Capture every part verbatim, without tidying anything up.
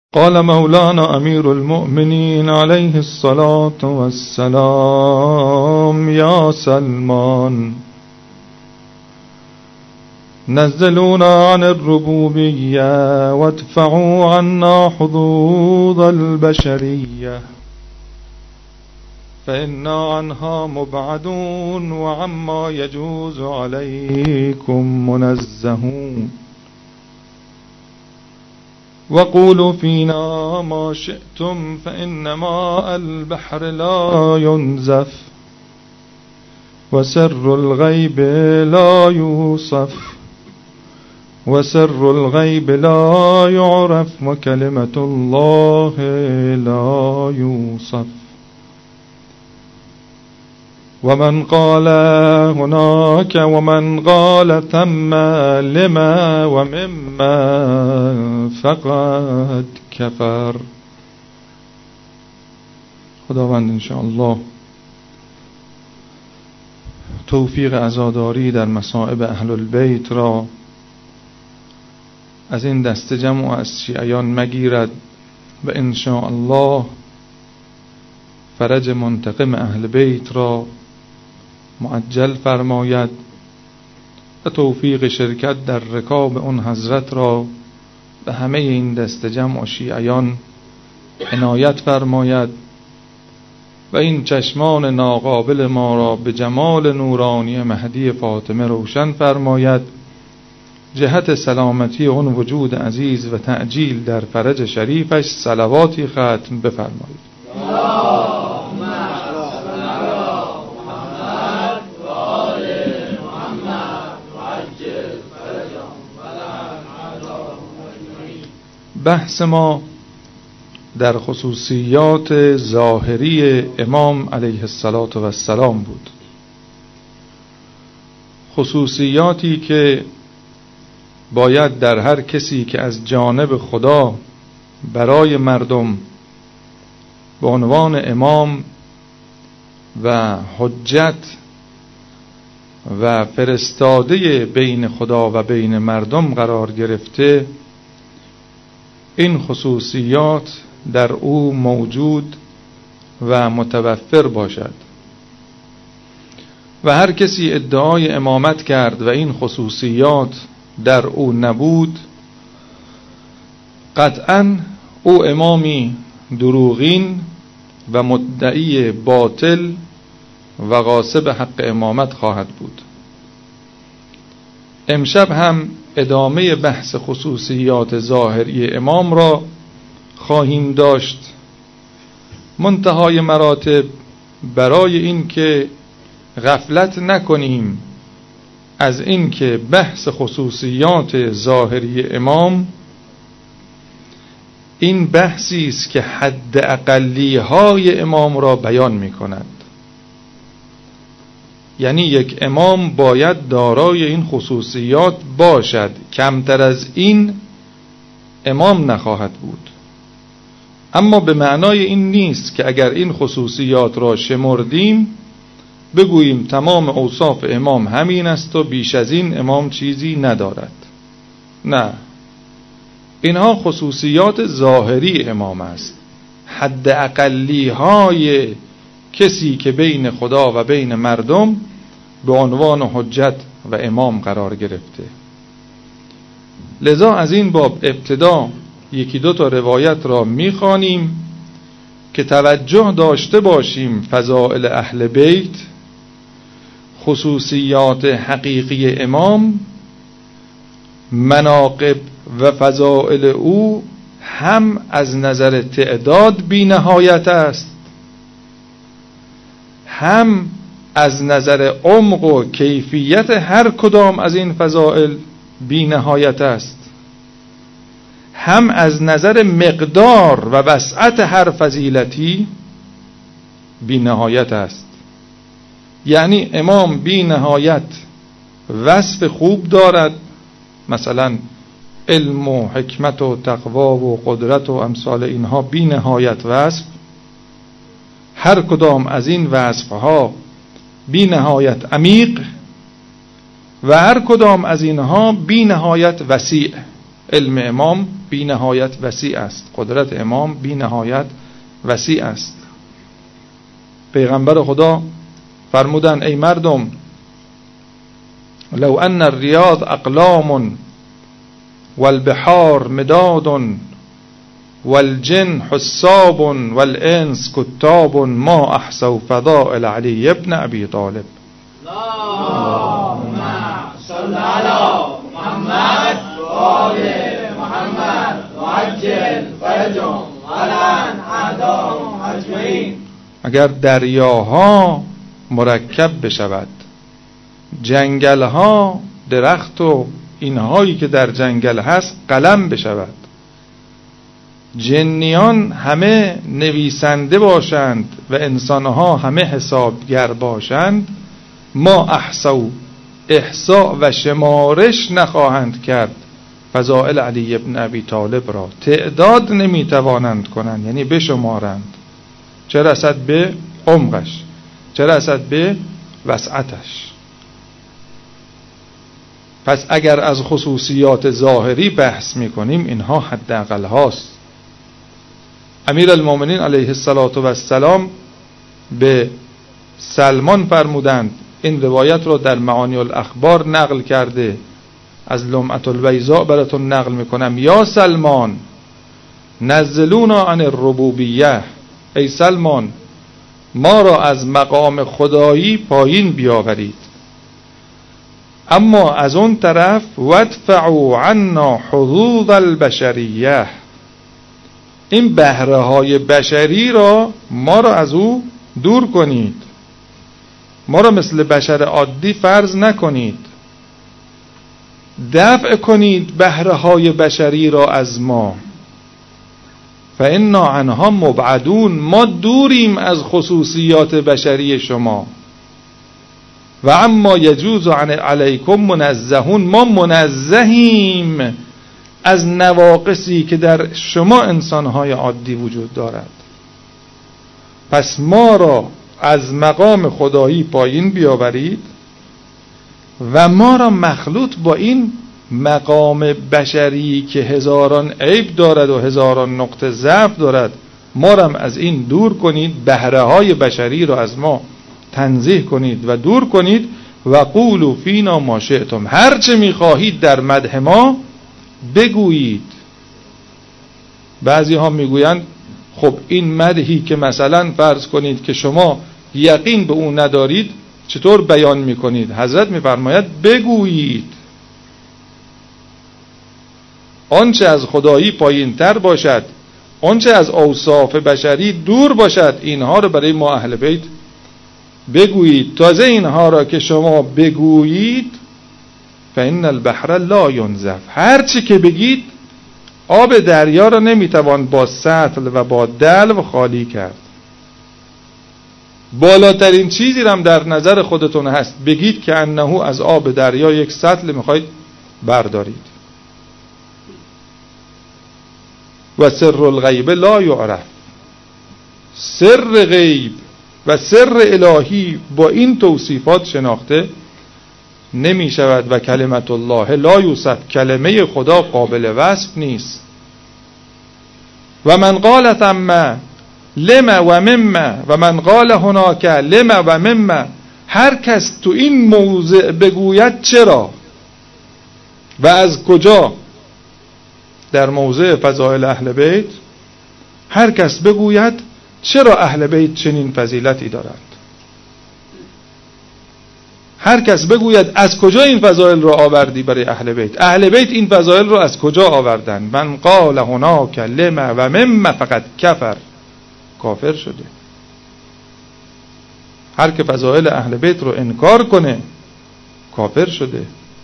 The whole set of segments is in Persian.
قال مولانا أمير المؤمنين عليه الصلاة والسلام: يا سلمان نزلونا عن الربوبية وادفعوا عنا حظوظ البشرية فإنا عنها مبعدون وعما يجوز عليكم منزهون. وقولوا فينا ما شئتم فإن ماء البحر لا ينزف وسر الغيب لا يوصف وسر الغيب لا يعرف وكلمة الله لا يوصف. ومن قال هناك ومن قال ثم لما ومما فقد کفر. خداوند انشاءالله توفیق عزاداری در مصائب اهل البیت را از این دست جمع و از شیعیان مگیرد و انشاءالله فرج منتقم اهل بیت را معجل فرماید و توفیق شرکت در رکاب اون حضرت را به همه این دست جمع و شیعیان عنایت فرماید و این چشمان ناقابل ما را به جمال نورانی مهدی فاطمه روشن فرماید، جهت سلامتی اون وجود عزیز و تعجیل در فرج شریفش صلواتی ختم بفرمایید. بحث ما در خصوصیات ظاهری امام علیه السلام بود، خصوصیاتی که باید در هر کسی که از جانب خدا برای مردم به عنوان امام و حجت و فرستاده بین خدا و بین مردم قرار گرفته، این خصوصیات در او موجود و متوفر باشد و هر کسی ادعای امامت کرد و این خصوصیات در او نبود، قطعاً او امامی دروغین و مدعی باطل و غاصب حق امامت خواهد بود. امشب هم ادامه بحث خصوصیات ظاهری امام را خواهیم داشت، منتهای مراتب برای این که غفلت نکنیم از این که بحث خصوصیات ظاهری امام این بحثی است که حد اقلی های امام را بیان می کند. یعنی یک امام باید دارای این خصوصیات باشد، کمتر از این امام نخواهد بود. اما به معنای این نیست که اگر این خصوصیات را شمردیم بگوییم تمام اوصاف امام همین است و بیش از این امام چیزی ندارد. نه، اینها خصوصیات ظاهری امام است، حد اقلی های کسی که بین خدا و بین مردم به عنوان حجت و امام قرار گرفته. لذا از این باب ابتدا یکی دو تا روایت را میخوانیم که توجه داشته باشیم فضائل اهل بیت، خصوصیات حقیقی امام، مناقب و فضائل او هم از نظر تعداد بی نهایت است، هم از نظر عمق و کیفیت هر کدام از این فضائل بی نهایت است، هم از نظر مقدار و وسعت هر فضیلتی بی نهایت است. یعنی امام بی نهایت وصف خوب دارد، مثلا علم و حکمت و تقوا و قدرت و امثال اینها بی نهایت وصف، هر کدام از این وصفها بی نهایت عمیق و هر کدام از اینها بی نهایت وسیع. علم امام بی نهایت وسیع است، قدرت امام بی نهایت وسیع است. پیغمبر خدا فرمودن ای مردم لو ان الریاض اقلام والبحار مداد والجن حساب والانس کتاب ما احصوا فضائل علی ابن ابی طالب. اللهم صل علی محمد و آل محمد و عجل فرجهم ولعن اعداءهم اجمعین. اگر دریاها مرکب بشود، جنگلها، درخت و اینهایی که در جنگل هست قلم بشود، جنیان همه نویسنده باشند و انسانها همه حسابگر باشند، ما احصوا احصاء و شمارش نخواهند کرد فضائل علی ابن ابی طالب را، تعداد نمیتوانند کنند، یعنی بشمارند، چه رسد به عمقش، چه رسد به وسعتش. پس اگر از خصوصیات ظاهری بحث میکنیم اینها حداقل هاست. امیر المؤمنین علیه السلام به سلمان فرمودند، این روایت رو در معانی الاخبار نقل کرده، از لمعة البیضاء براتون نقل میکنم، یا سلمان نزلونا عن الربوبیه، ای سلمان ما را از مقام خدایی پایین بیاورید، اما از اون طرف وادفعوا عنا حظوظ البشریه، این بهره های بشری را ما را از او دور کنید، ما را مثل بشر عادی فرض نکنید، دفع کنید بهره های بشری را از ما، فانا عنها مبعدون، ما دوریم از خصوصیات بشری شما، و اما یجوز علیکم منزهون، ما منزهیم از نواقصی که در شما انسانهای عادی وجود دارد. پس ما را از مقام خدایی پایین بیاورید و ما را مخلوط با این مقام بشری که هزاران عیب دارد و هزاران نقطه ضعف دارد، ما را از این دور کنید، بهره های بشری را از ما تنزیه کنید و دور کنید. و قولوا فینا ما شئتم، هر چه میخواهید در مدح ما بگویید. بعضی ها میگویند خب این مدحی که مثلا فرض کنید که شما یقین به اون ندارید چطور بیان میکنید؟ حضرت میفرماید بگویید، آنچه از خدایی پایین تر باشد، آنچه از اوصاف بشری دور باشد، اینها رو برای ما اهل بیت بگویید. تازه اینها را که شما بگویید فإن البحر لا ينزف، هر چی که بگید آب دریا را نمیتوان با سطل و با دلو خالی کرد. بالاترین چیزی را هم در نظر خودتون هست بگید که انه از آب دریا یک سطل میخواید بردارید. و سر الغیب لا یعرف، سر غیب و سر الهی با این توصیفات شناخته نمی شود. و کلمت الله لا یوصف، کلمه خدا قابل وصف نیست. و من قال ثم لما و مما و من قال هناک لما و مما، هر کس تو این موضع بگوید چرا و از کجا، در موضع فضائل اهل بیت هر کس بگوید چرا اهل بیت چنین فضیلتی دارند، هر کس بگوید از کجا این فضائل رو آوردی برای اهل بیت، اهل بیت این فضائل رو از کجا آوردن. من قال هناک لما و مما فقط کفر، کافر شده. هر که فضائل اهل بیت رو انکار کنه کافر شده.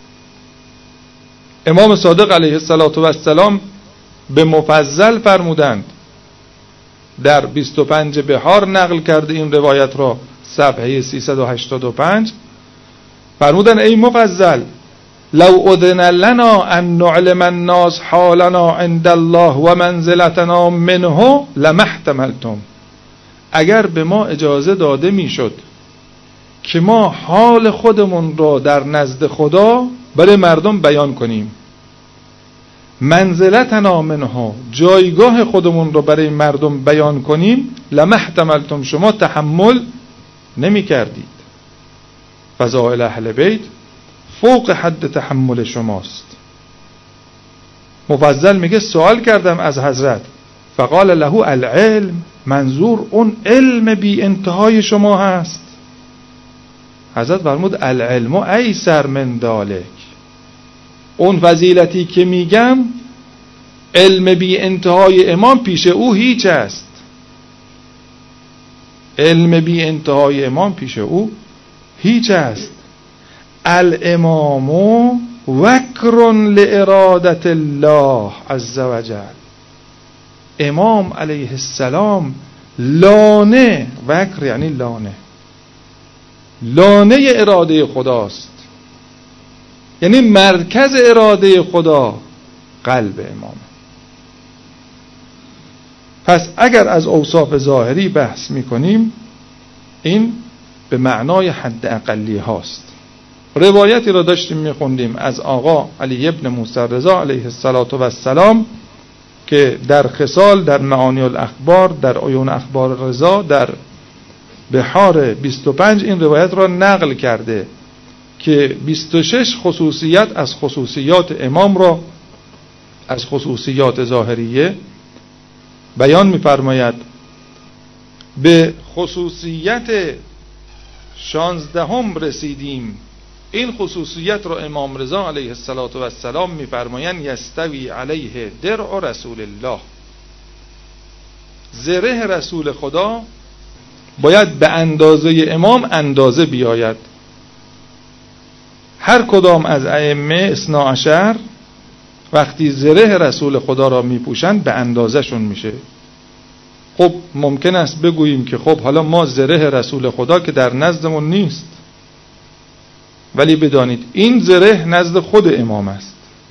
امام صادق علیه السلام به مفضل فرمودند، در بیست و پنج بحار نقل کرده این روایت را، صفحه سیصد و هشتاد و پنج، فرمودند ای مفضل لو اذن لنا ان نعلم الناس حالنا عند الله و منزلتنا منه لما احتملتم، اگر به ما اجازه داده میشد که ما حال خودمون را در نزد خدا برای مردم بیان کنیم، منزلتنا منها، جایگاه خودمون رو برای مردم بیان کنیم، لما احتملتم، شما تحمل نمی کردید. فضائل اهل بیت فوق حد تحمل شماست. مفضل میگه سوال کردم از حضرت، فقال له العلم، منظور اون علم بی انتهای شما هست. حضرت فرمود العلم ایسر من ذلک، اون فضیلتی که میگم علم بی انتهای امام پیش او هیچ است. علم بی انتهای امام پیش او هیچ است. الامام وکر لارادت الله عز وجل، امام علیه السلام لانه، وکر یعنی لانه، لانه اراده خداست، یعنی مرکز اراده خدا قلب امام. پس اگر از اوصاف ظاهری بحث میکنیم، این به معنای حد اقلی هاست. روایتی را داشتیم میخوندیم از آقا علی ابن موسی رضا علیه السلام که در خصال، در معانی الاخبار، در عیون اخبار رضا، در بحار بیست و پنج این روایت را نقل کرده که بیست و شش خصوصیت از خصوصیات امام را از خصوصیات ظاهریه بیان می‌فرماید. به خصوصیت شانزدهم رسیدیم. این خصوصیت را امام رضا علیه السلام می‌فرمایند یستوی علیه درع رسول الله، زره رسول خدا باید به اندازه امام اندازه بیاید. هر کدام از ائمه اثنا عشر وقتی زره رسول خدا را میپوشند به اندازه شون میشه. خب ممکن است بگوییم که خب حالا ما زره رسول خدا که در نزدمون نیست، ولی بدانید این زره نزد خود امام است.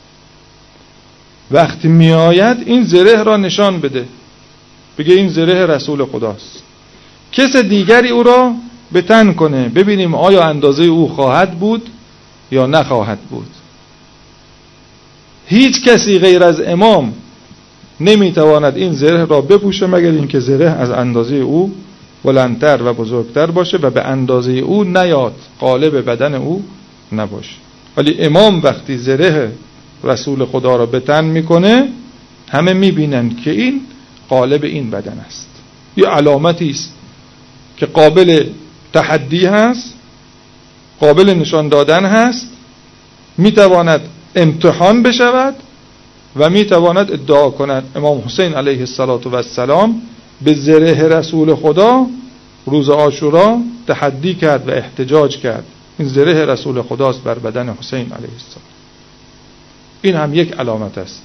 وقتی میآید این زره را نشان بده، بگه این زره رسول خداست. کس دیگری او را به تن کنه، ببینیم آیا اندازه او خواهد بود یا نخواهد بود. هیچ کسی غیر از امام نمیتواند این زره را بپوشه مگر اینکه زره از اندازه او بلندتر و بزرگتر باشه و به اندازه او نیاد، قالب بدن او نباشه. ولی امام وقتی زره رسول خدا را به تن میکنه همه میبینند که این قالب این بدن است. یه علامتی است که قابل تحدی هست، قابل نشان دادن هست، میتواند امتحان بشود و میتواند ادعا کند. امام حسین علیه السلام به زره رسول خدا روز عاشورا تحدی کرد و احتجاج کرد، این زره رسول خداست بر بدن حسین علیه السلام. این هم یک علامت است.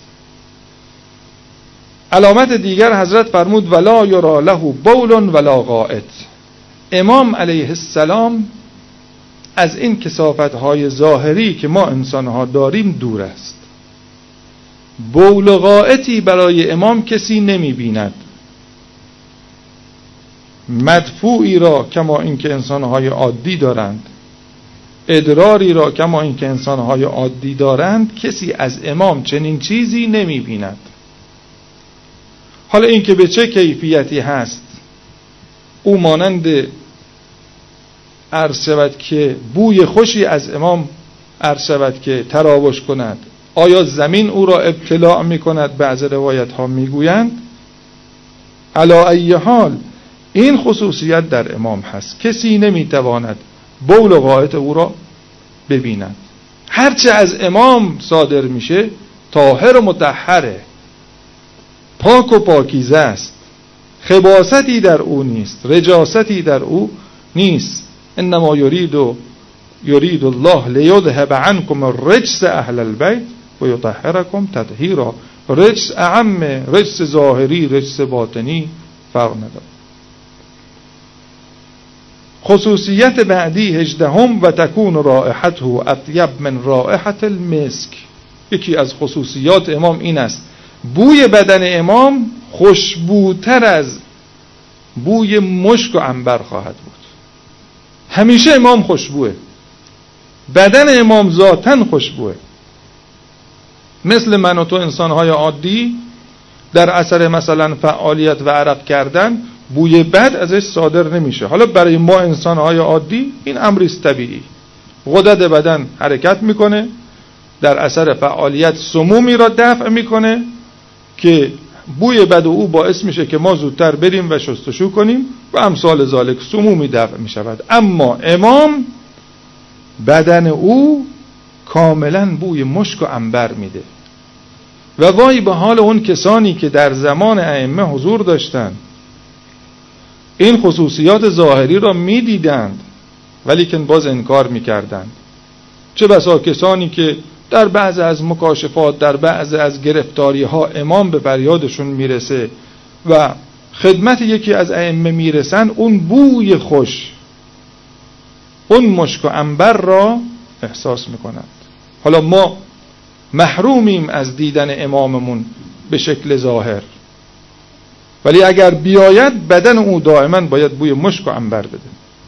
علامت دیگر حضرت فرمود ولا یرا له بول ولا غائط، امام علیه السلام از این کثافت‌های ظاهری که ما انسان‌ها داریم دور است. بول و غائطی برای امام کسی نمی‌بیند. مدفوعی را کما اینکه انسان‌های عادی دارند، ادراری را کما اینکه انسان‌های عادی دارند، کسی از امام چنین چیزی نمی‌بیند. حالا این که به چه کیفیتی هست، او مانند عرض شود که بوی خوشی از امام عرض شود که تراوش کند، آیا زمین او را ابتلاع می کند؟ بعض روایت ها می گویند. علی ای حال این خصوصیت در امام هست، کسی نمی تواند بول و غائط او را ببیند. هرچه از امام صادر میشه طاهر و مطهره، پاک و پاکیزه است، خباثتی در او نیست، رجاستی در او نیست. انما یرید یرید الله لیذهب عنکم الرجس اهل البیت و یطهرکم تطهیرا. رجس اعم، رجس ظاهری، رجس باطنی فرق نداره. خصوصیت بعدی هجدهم و تکون رائحته اطیب من رائحة المسک. یکی از خصوصیات امام این است بوی بدن امام خوشبوتر از بوی مشک و عنبر خواهد بود. همیشه امام خوشبوه، بدن امام ذاتن خوشبوه. مثل من و تو انسانهای عادی در اثر مثلا فعالیت و عرق کردن بوی بد ازش صادر نمیشه. حالا برای ما انسانهای عادی این امری است طبیعی. غدد بدن حرکت میکنه، در اثر فعالیت سمومی را دفع میکنه که بوی بد او باعث میشه که ما زودتر بریم و شستشو کنیم و امثال ذالک، سمومی دفع میشود. اما امام بدن او کاملا بوی مشک و عنبر میده. و وای به حال اون کسانی که در زمان ائمه حضور داشتند، این خصوصیات ظاهری را میدیدند ولیکن باز انکار میکردند. چه بسا کسانی که در بعض از مکاشفات، در بعض از گرفتاری ها امام به فریادشون میرسه و خدمت یکی از ائمه میرسن، اون بوی خوش، اون مشک و عنبر را احساس میکنند. حالا ما محرومیم از دیدن اماممون به شکل ظاهر، ولی اگر بیاید بدن او دائما باید بوی مشک و عنبر بده.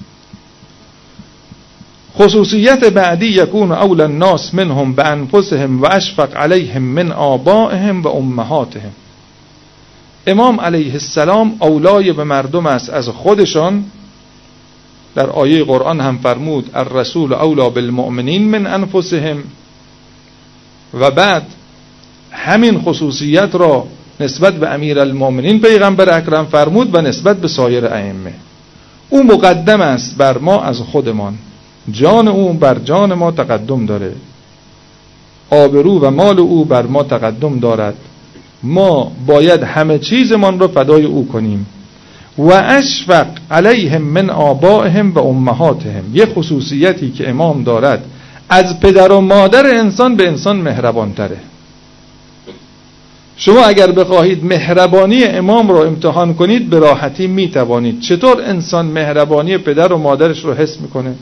خصوصیت بعدی یکون اول الناس منهم بانفسهم و اشفق علیهم من آبائهم و امهاتهم. امام علیه السلام اولای به مردم است از خودشان. در آیه قرآن هم فرمود الرسول اولا بالمؤمنین من انفسهم، و بعد همین خصوصیت را نسبت به امیر المؤمنین پیغمبر اکرم فرمود و نسبت به سایر ائمه. او مقدم است بر ما از خودمان، جان او بر جان ما تقدم داره، آبرو و مال او بر ما تقدم دارد. ما باید همه چیزمان را فدای او کنیم. و اشفق علیهم من آبائهم و امهاتهم. یه خصوصیتی که امام دارد، از پدر و مادر انسان به انسان مهربان تره. شما اگر بخواهید مهربانی امام رو امتحان کنید به راحتی میتوانید. چطور انسان مهربانی پدر و مادرش رو حس میکنه؟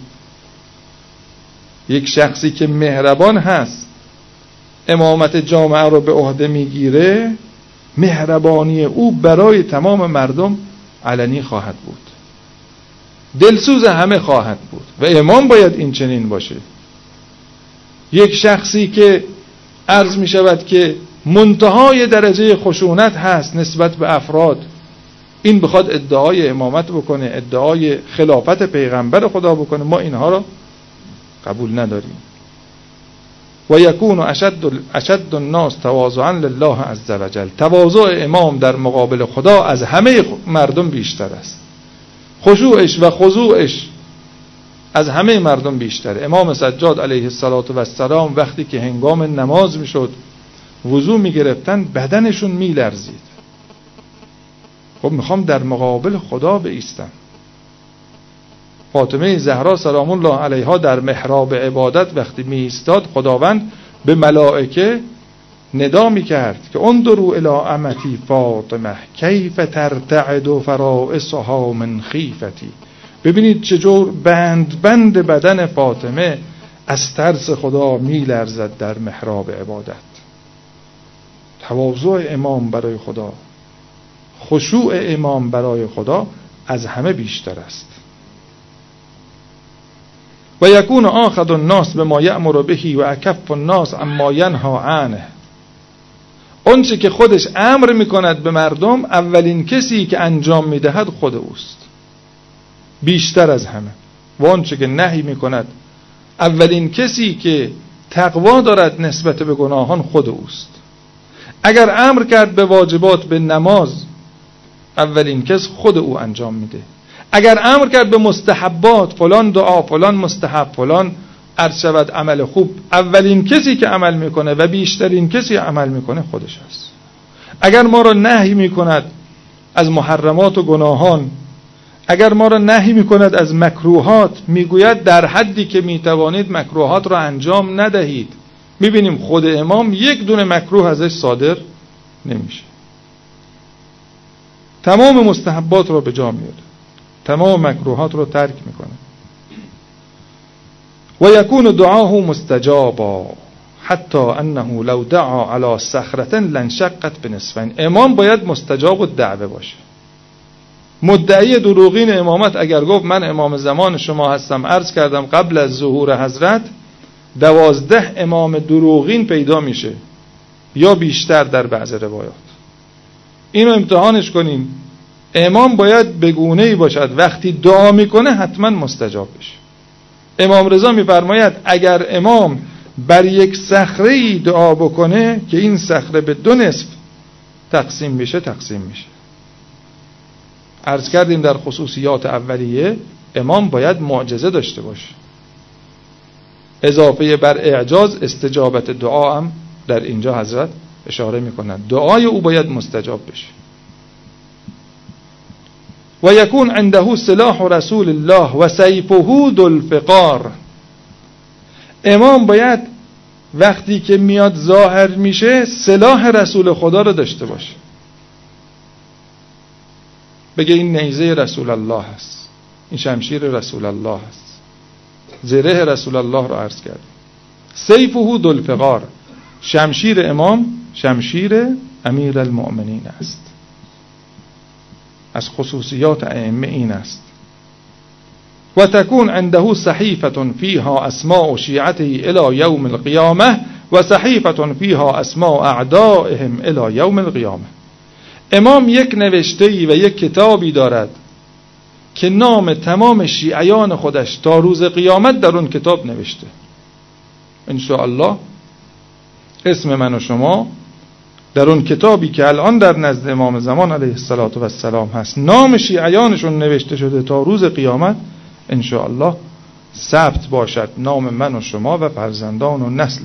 یک شخصی که مهربان هست، امامت جامعه رو به عهده میگیره، مهربانی او برای تمام مردم علنی خواهد بود، دلسوز همه خواهد بود و امام باید این چنین باشه. یک شخصی که عرض می شود که منتهای درجه خشونت هست نسبت به افراد، این بخواد ادعای امامت بکنه، ادعای خلافت پیغمبر خدا بکنه، ما اینها را قبول نداریم. و یکون اشد اشد الناس تواضعا لله عز وجل. تواضع امام در مقابل خدا از همه مردم بیشتر است. خشوعش و خضوعش از همه مردم بیشتره. امام سجاد علیه السلام وقتی که هنگام نماز میشد وضو میگرفتن بدنشون میلرزید. خب میخوام در مقابل خدا بایستم. فاطمه زهرا سلام الله علیها در محراب عبادت وقتی می ایستاد، خداوند به ملائکه ندا می کرد که اندروا الی امتی فاطمه کیف ترتعد فرائصها من خیفتی. ببینید چجور بند بند بدن فاطمه از ترس خدا می لرزد در محراب عبادت. تواضع امام برای خدا، خشوع امام برای خدا از همه بیشتر است. و یکون آخذ الناس بما یأمر به و اکف الناس اما ینهی عنه. اون چه که خودش امر میکند به مردم، اولین کسی که انجام میدهد خود اوست بیشتر از همه. و اون چه که نهی میکند، اولین کسی که تقوا دارد نسبت به گناهان خود اوست. اگر امر کرد به واجبات، به نماز، اولین کس خود او انجام میده. اگر امر کرد به مستحبات، فلان دعا، فلان مستحب، فلان عرض شود عمل خوب، اولین کسی که عمل میکنه و بیشترین کسی عمل میکنه خودش است. اگر ما را نهی میکند از محرمات و گناهان، اگر ما را نهی میکند از مکروهات، میگوید در حدی که میتوانید مکروهات را انجام ندهید. میبینیم خود امام یک دونه مکروه ازش صادر نمیشه، تمام مستحبات را به جا میاره، تمام مکروهات رو ترک میکنه. و یکون دعاه مستجابا حتی انه لو دعا علی صخره لانشقت بنصفین. امام باید مستجاب الدعوه باشه. مدعی دروغین امامت اگر گفت من امام زمان شما هستم، عرض کردم قبل از ظهور حضرت دوازده امام دروغین پیدا میشه یا بیشتر در بعض روایات. اینو امتحانش کنیم. امام باید به گونه‌ای باشد وقتی دعا میکنه حتما مستجاب بشه. امام رضا میفرماید اگر امام بر یک صخره‌ای دعا بکنه که این صخره به دو نصف تقسیم بشه تقسیم میشه. عرض کردیم در خصوصیات اولیه امام باید معجزه داشته باشه. اضافه بر اعجاز استجابت دعا هم در اینجا حضرت اشاره میکنند. دعای او باید مستجاب بشه. و یکون عنده سلاح رسول الله و سیفه ذو الفقار. امام باید وقتی که میاد ظاهر میشه سلاح رسول خدا رو داشته باشه. بگه این نیزه رسول الله هست، این شمشیر رسول الله هست، زره رسول الله رو عرض کرد. سیفه ذو الفقار، شمشیر امام شمشیر امیر المؤمنین است. از خصوصیات ائمه این است. و تكون عنده صحیفة فیها اسماء شیعته الى یوم القیامه و صحیفة فیها اسماء اعدائهم الى یوم القیامه. امام یک نوشته‌ای و یک کتابی دارد که نام تمام شیعیان خودش تا روز قیامت در اون کتاب نوشته. ان شاء الله اسم من و شما در اون کتابی که الان در نزد امام زمان علیه السلام هست، نام شیعیانشون نوشته شده تا روز قیامت ان شاء الله ثبت باشد، نام من و شما و فرزندان و نسل.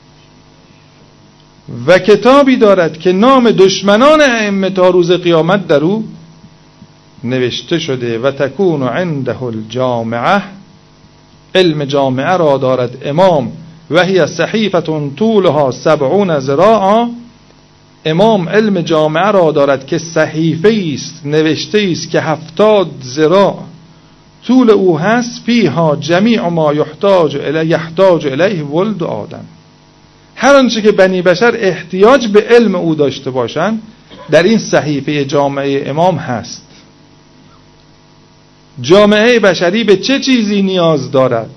و کتابی دارد که نام دشمنان ائمه تا روز قیامت در او نوشته شده. و تکون عنده الجامعه، علم جامعه را دارد امام. و هی صحیفه طولها سبعون ذراعا. امام علم جامعه را دارد که صحیفه است، نوشته است که هفتاد ذراع طول او هست. فیها جمیع ما یحتاج الیه یحتاج الیه ولد آدم. هر آنچه که بنی بشر احتیاج به علم او داشته باشند در این صحیفه جامعه امام هست. جامعه بشری به چه چیزی نیاز دارد،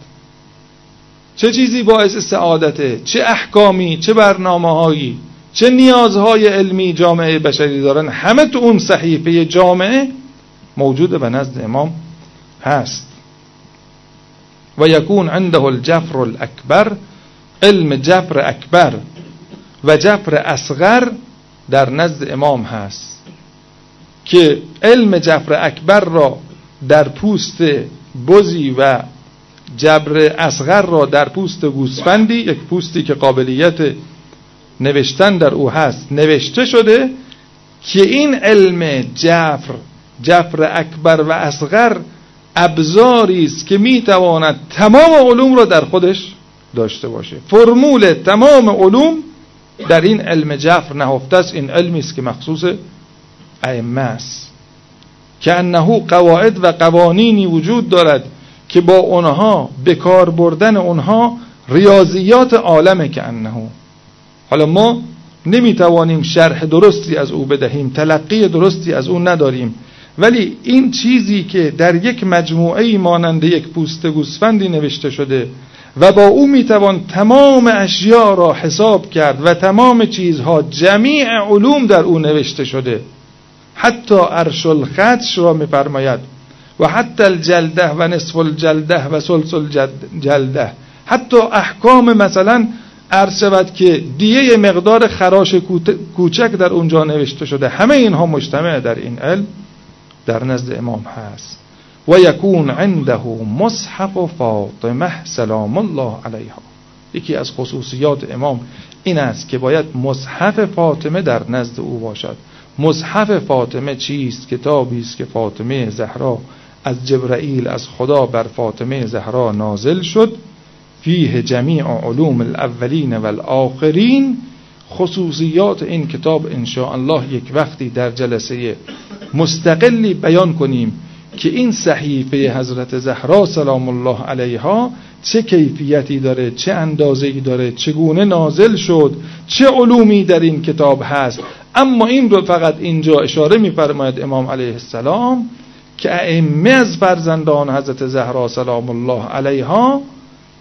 چه چیزی باعث سعادته، چه احکامی، چه برنامه‌هایی، چه نیازهای علمی جامعه بشری دارن، همه تو اون صحیفه جامعه موجود به نزد امام هست. و یکون عنده الجفر الاکبر، علم جفر اکبر و جفر اصغر در نزد امام هست که علم جفر اکبر را در پوست بزی و جبر اصغر را در پوست گوسفندی، یک پوستی که قابلیت نوشتن در او هست، نوشته شده که این علم جفر جفر اکبر و اصغر ابزاری است که میتواند تمام علوم را در خودش داشته باشه. فرمول تمام علوم در این علم جفر نهفته است. این علمی است که مخصوص ائمه است، که انه قواعد و قوانینی وجود دارد که با اونها به کار بردن اونها ریاضیات عالمه. که انه حالا ما نمیتوانیم شرح درستی از او بدهیم، تلقی درستی از او نداریم، ولی این چیزی که در یک مجموعه مانند یک پوست گوسفندی نوشته شده و با او میتوان تمام اشیاء را حساب کرد و تمام چیزها، جمیع علوم در او نوشته شده، حتی عرش الخدش را میفرماید و حتی الجلده و نصف الجلده و ثلث الجلده، حتی احکام مثلا عرض شود که دیه مقدار خراش کوچک در اونجا نوشته شده. همه اینها مجتمع در این علم در نزد امام هست. و یکون عنده مصحف فاطمه سلام الله علیها. یکی از خصوصیات امام این است که باید مصحف فاطمه در نزد او باشد. مصحف فاطمه چیست؟ کتابی است که فاطمه زهرا از جبرائیل از خدا بر فاطمه زهرا نازل شد. فیه جمیع علوم الاولین والآخرین. خصوصیات این کتاب ان شاء الله یک وقتی در جلسه مستقلی بیان کنیم که این صحیفه حضرت زهرا سلام الله علیها چه کیفیتی داره، چه اندازه‌ای داره، چگونه نازل شد، چه علومی در این کتاب هست. اما این رو فقط اینجا اشاره می‌فرماید امام علیه السلام که ائمه از فرزندان حضرت زهرا سلام الله علیها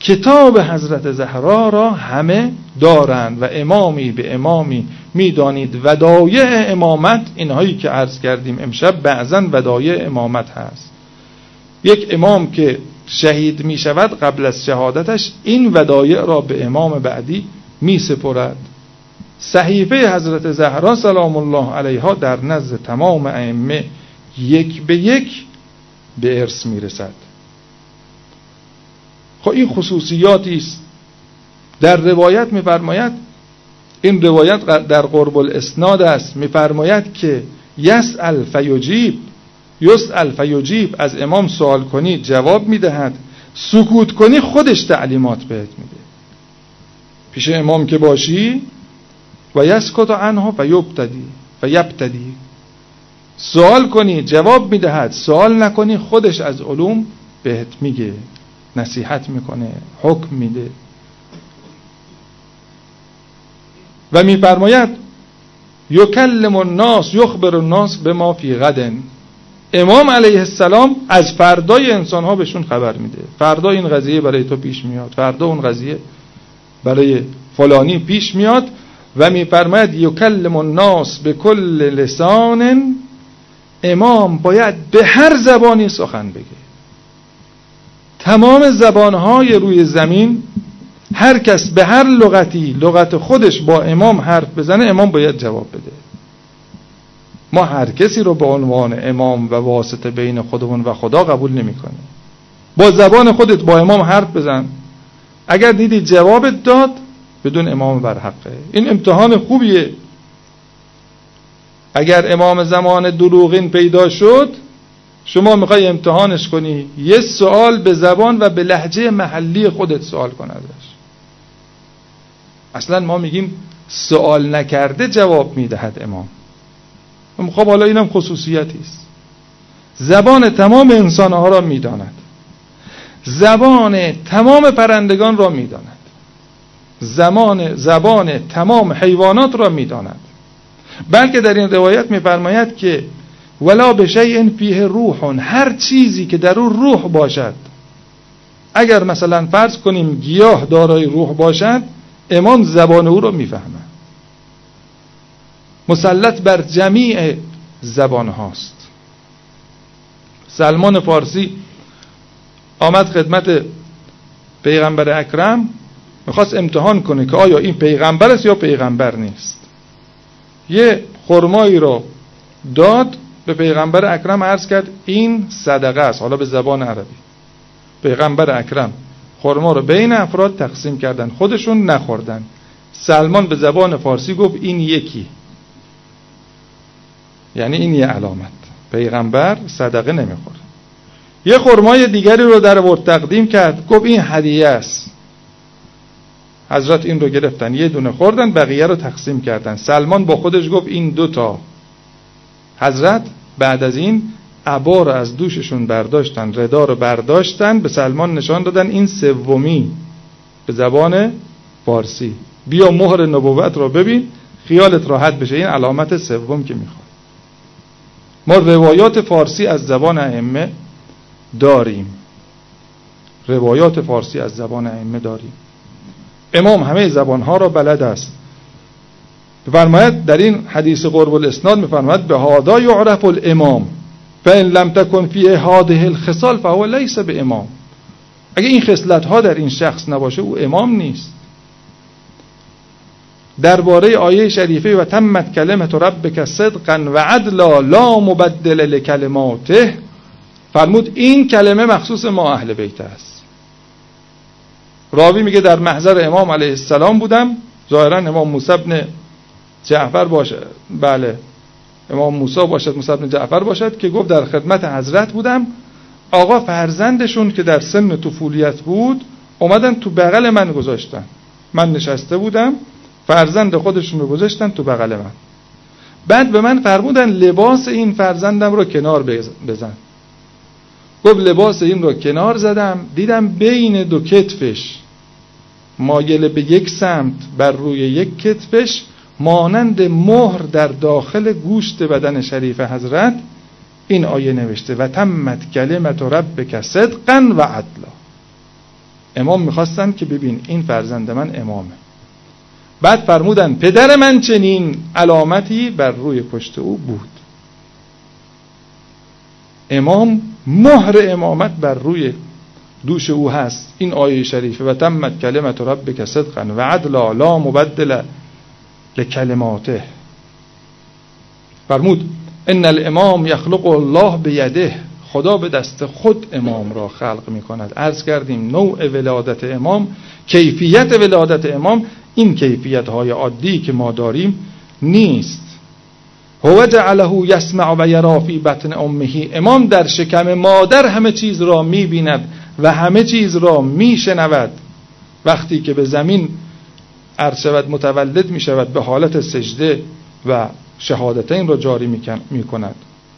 کتاب حضرت زهرا را همه دارند و امامی به امامی میدانید. ودایع امامت، اینهایی که عرض کردیم امشب، بعضن ودایع امامت هست. یک امام که شهید می شود قبل از شهادتش این ودایع را به امام بعدی می سپرد. صحیفه حضرت زهرا سلام الله علیها در نزد تمام ائمه یک به یک به ارث می رسد. خب این خصوصیاتی است. در روایت می فرماید، این روایت در قرب الاسناد است، می فرماید که یسأل فیجیب، یسأل فیجیب، از امام سوال کنی جواب می دهد، سکوت کنی خودش تعلیمات بهت میده. پیش امام که باشی و یسکت عنها فیبتدی فیبتدی، سوال کنی جواب میدهد، سوال نکنی خودش از علوم بهت میگه، نصیحت میکنه، حکم میده. و میفرماید یکلم الناس یخبر الناس بما فی غد، امام علیه السلام از فردای انسان ها بهشون خبر میده. فردا این قضیه برای تو پیش میاد، فردا اون قضیه برای فلانی پیش میاد. و میفرماید یکلم الناس به کل لسان، امام باید به هر زبانی سخن بگه. تمام زبانهای روی زمین هر کس به هر لغتی لغت خودش با امام حرف بزنه، امام باید جواب بده. ما هر کسی رو به عنوان امام و واسطه بین خودمون و خدا قبول نمی کنیم. با زبان خودت با امام حرف بزن، اگر دیدی جوابت داد بدون امام بر حقه. این امتحان خوبیه. اگر امام زمان دروغین پیدا شد، شما میخوای امتحانش کنی، یه سوال به زبان و به لهجه محلی خودت سوال کن ازش. اصلا ما میگیم سوال نکرده جواب میدهد امام. خب حالا اینم خصوصیتی است. زبان تمام انسانها را میداند، زبان تمام پرندگان را میداند، زمان زبان تمام حیوانات را میداند. بلکه در این روایت میفرماید که ولا بشیء فیه روح، هر چیزی که در اون روح باشد، اگر مثلا فرض کنیم گیاه دارای روح باشد، امام زبان او را میفهمه. مسلط بر جمیع زبان هاست. سلمان فارسی آمد خدمت پیغمبر اکرم، میخواست امتحان کنه که آیا این پیغمبر است یا پیغمبر نیست. یه خرمایی رو داد به پیغمبر اکرم، عرض کرد این صدقه است، حالا به زبان عربی. پیغمبر اکرم خرما رو بین افراد تقسیم کردن، خودشون نخوردن. سلمان به زبان فارسی گفت این یکی، یعنی این یه علامت، پیغمبر صدقه نمیخوره. یه خرمای دیگری رو در آورد تقدیم کرد، گفت این هدیه است. حضرت این رو گرفتن، یه دونه خوردن، بقیه رو تقسیم کردن. سلمان با خودش گفت این دوتا. حضرت بعد از این عبا رو از دوششون برداشتن، ردا رو برداشتن، به سلمان نشان دادن این سومی به زبان فارسی. بیا مهر نبوت رو ببین، خیالت راحت بشه، این علامت سوم که میخواد. ما روایات فارسی از زبان ائمه داریم، روایات فارسی از زبان ائمه داریم. امام همه زبانها را بلد است. بفرماید در این حدیث قرب الاسناد میفرماید به هذا یعرف الامام فان لم تکن فیه هذه الخصال فهو لیس بامام. اگه این خصلت ها در این شخص نباشه او امام نیست. درباره آیه شریفه و تمت کلمت ربک صدقا و عدلا لا مبدل لکلماته، فرمود این کلمه مخصوص ما اهل بیت است. راوی میگه در محضر امام علیه السلام بودم، ظاهرا امام موسی بن جعفر باشه، بله امام موسی باشد، موسی بن جعفر باشد، که گفت در خدمت حضرت بودم، آقا فرزندشون که در سن طفولیت بود اومدن تو بغل من گذاشتن، من نشسته بودم، فرزند خودشون رو گذاشتن تو بغل من. بعد به من فرمودن لباس این فرزندم رو کنار بزن. گفت لباس این رو کنار زدم، دیدم بین دو کتفش مایل به یک سمت بر روی یک کتفش مانند مهر در داخل گوشت بدن شریف حضرت این آیه نوشته و تمت کلمت ربک صدقا و عدلا. امام میخواستن که ببین این فرزند من امامه. بعد فرمودن پدر من چنین علامتی بر روی پشت او بود. امام مهر امامت بر روی دوش او هست. این آیه شریفه و تمت کلمت ربک صدقا و عدلا لا مبدل لکلماته. فرمود ان الامام یخلق الله بیده، خدا به دست خود امام را خلق می کند. عرض کردیم نوع ولادت امام، کیفیت ولادت امام این کیفیت های عادی که ما داریم نیست. هو جعله یسمع و یرا فی بطن امه، امام در شکم مادر همه چیز را می بیند و همه چیز را می شنود. وقتی که به زمین عرض شود متولد می شود به حالت سجده و شهادتین را جاری می کند.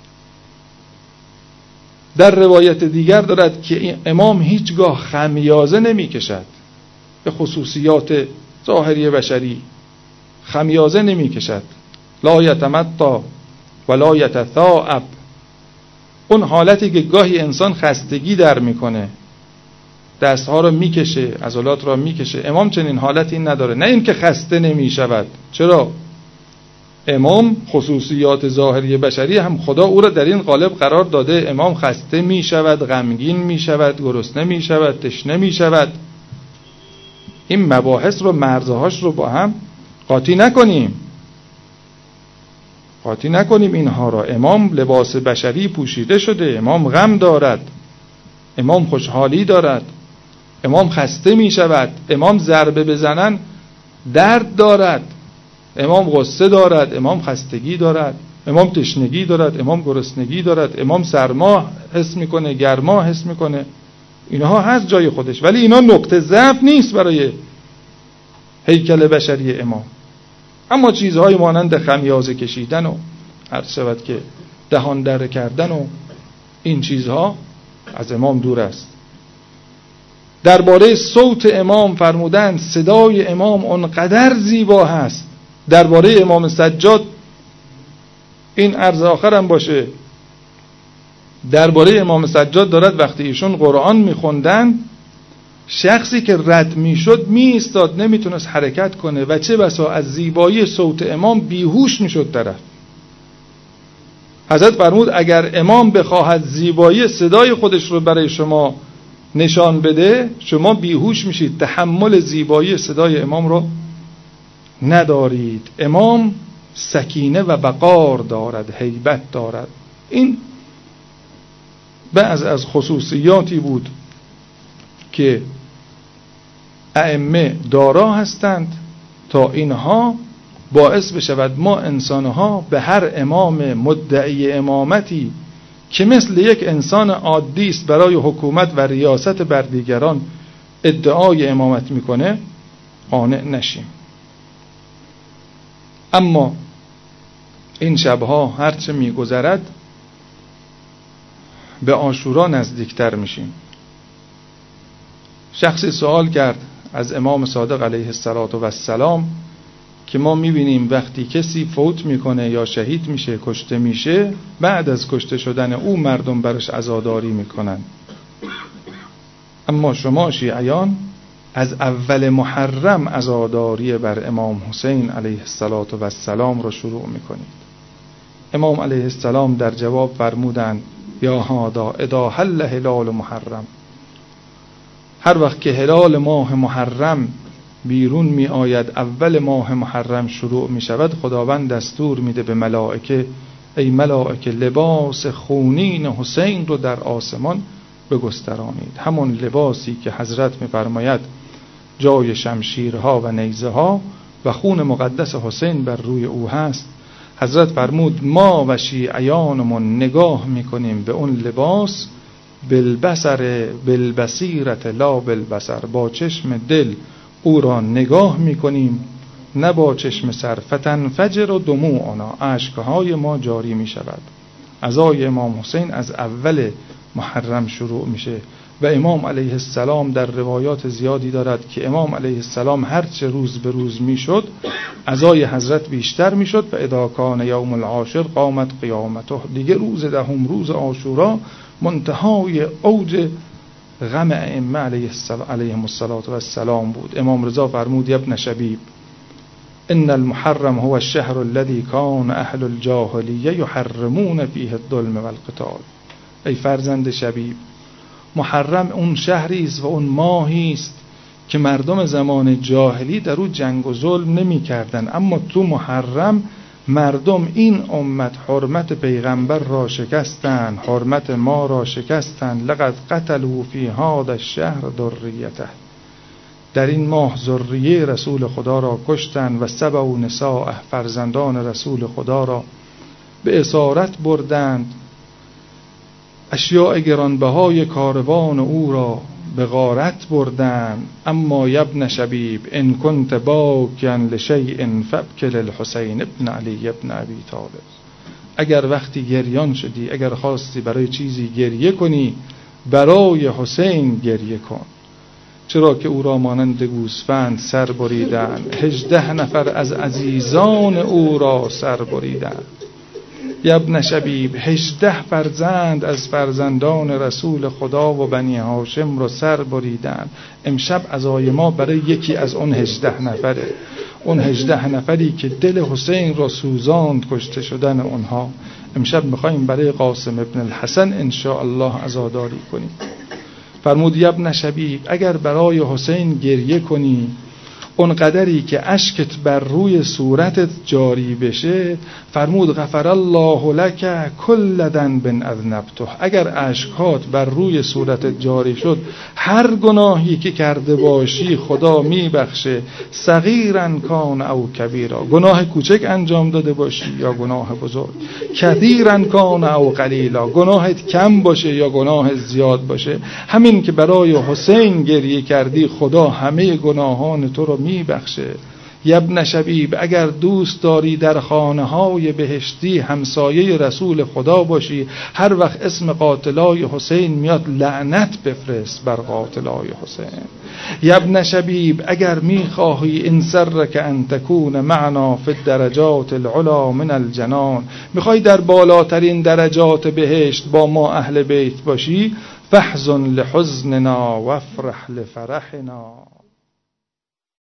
در روایت دیگر دارد که امام هیچگاه خمیازه نمی کشد، به خصوصیات ظاهری بشری خمیازه نمی کشد. لا یتمطا ولا یتثاءب، اون حالتی که گاهی انسان خستگی در میکنه، دستها را میکشه، عضلات را میکشه، امام چنین حالتی نداره. نه این که خسته نمی شود. چرا؟ امام خصوصیات ظاهری بشری هم خدا او را در این قالب قرار داده. امام خسته می شود، غمگین می شود، گرسنه می شود، تشنه می شود. این مباحث رو مرزهاش رو با هم قاطی نکنیم قاطی نکنیم اینها را. امام لباس بشری پوشیده شده، امام غم دارد، امام خوشحالی دارد، امام خسته می شود، امام ضربه بزنن درد دارد، امام غصه دارد، امام خستگی دارد، امام تشنگی دارد، امام گرسنگی دارد، امام سرما حس میکنه، گرما حس میکنه. اینها هست جای خودش، ولی اینا نقطه ضعف نیست برای هیکل بشری امام. اما چیزهای مانند خمیازه کشیدن و عرض شود که دهان در کردن و این چیزها از امام دور است. درباره صوت امام فرمودند صدای امام اونقدر زیبا هست. درباره امام سجاد این عرض آخرم باشه، درباره امام سجاد دارد وقتی ایشون قرآن میخوندن شخصی که رد میشد می ایستاد، نمیتونست حرکت کنه و چه بسا از زیبایی صوت امام بیهوش میشد طرف. حضرت فرمود اگر امام بخواهد زیبایی صدای خودش رو برای شما نشان بده شما بیهوش میشید، تحمل زیبایی صدای امام رو ندارید. امام سکینه و وقار دارد، هیبت دارد. این بعض از خصوصیاتی بود که ائمه دارا هستند تا اینها باعث بشود ما انسانها به هر امام مدعی امامتی که مثل یک انسان عادی است برای حکومت و ریاست بر دیگران ادعای امامت میکنه قانع نشیم. اما این شبها هرچه میگذرد به عاشورا نزدیکتر میشیم. شخصی سوال کرد از امام صادق علیه السلام که ما میبینیم وقتی کسی فوت میکنه یا شهید میشه، کشته میشه، بعد از کشته شدن او مردم برش عزاداری میکنن، اما شما شیعیان از اول محرم عزاداری بر امام حسین علیه السلام را شروع میکنید. امام علیه السلام در جواب فرمودند یا هادا اذا حل هلال محرم، هر وقت که هلال ماه محرم بیرون می آید، اول ماه محرم شروع می شود، خداوند دستور میده به ملائکه ای ملائکه لباس خونین حسین رو در آسمان بگسترانید. همون لباسی که حضرت می فرماید جای شمشیرها و نیزه ها و خون مقدس حسین بر روی او هست. حضرت فرمود ما و شیعیانمون نگاه می کنیم به اون لباس بالبصر بالبصیرت لا بالبصر، با چشم دل او را نگاه میکنیم نه با چشم سر. فتنفجر و دموعنا، اشکهای ما جاری می شود. عزای امام حسین از اول محرم شروع میشه و امام علیه السلام در روایات زیادی دارد که امام علیه السلام هرچه روز به روز میشد عزای حضرت بیشتر میشد و اذا کان یوم العاشر قامت قیامته. دیگه روز دهم، روز عاشورا، منتهای اوج غم ائمه علیهم السلام بود. امام رضا فرمود ابن شبیب ان المحرم هو الشهر الذي كان اهل الجاهلیه يحرمون فيه الظلم والقتال. ای فرزند شبیب، محرم اون شهری است و اون ماهی است که مردم زمان جاهلی در او جنگ و ظلم نمی کردن، اما تو محرم مردم این امت حرمت پیغمبر را شکستند، حرمت ما را شکستند. لقد قتلوا فی هذا الشهر ذریته، در این ماه ذریه رسول خدا را کشتند و سبوا نساء، فرزندان رسول خدا را به اسارت بردند، اشیاء گرانبهای کاروان او را به غارت بردند. اما ابن شبیب ان کنت باکیا لشیء فابک للحسین ابن علی ابن ابی طالب. اگر وقتی گریان شدی، اگر خواستی برای چیزی گریه کنی، برای حسین گریه کن، چرا که او را مانند گوسفند سر بریدند، هجده نفر از عزیزان او را سر بریدند. ابن شبیب، هجده فرزند از فرزندان رسول خدا و بنی هاشم را سر بریدند. امشب عزای ما برای یکی از اون هجده نفره، اون هجده نفری که دل حسین را سوزاند کشته شدن اونها. امشب میخواییم برای قاسم ابن الحسن ان شاء الله عزاداری کنیم. فرمود ابن شبیب اگر برای حسین گریه کنی، اون قدری که اشکت بر روی صورتت جاری بشه، فرمود غفر الله لک کل ذنب اذنبته، اگر اشکات بر روی صورتت جاری شد، هر گناهی که کرده باشی خدا میبخشه، صغیرا کان او کبیرا، گناه کوچک انجام داده باشی یا گناه بزرگ، کثیرا کان او قلیلا، گناهت کم باشه یا گناه زیاد باشه. همین که برای حسین گریه کردی، خدا همه گناهان تو رو میبخشه. ابن شبیب اگر دوست داری در خانه های بهشتی همسایه رسول خدا باشی، هر وقت اسم قاتلای حسین میاد لعنت بفرست بر قاتلای حسین. ابن شبیب اگر میخواهی ان سرک ان تکون معنا فی الدرجات العلا من الجنان، میخوای در بالاترین درجات بهشت با ما اهل بیت باشی، فاحزن لحزننا وافرح لفرحنا.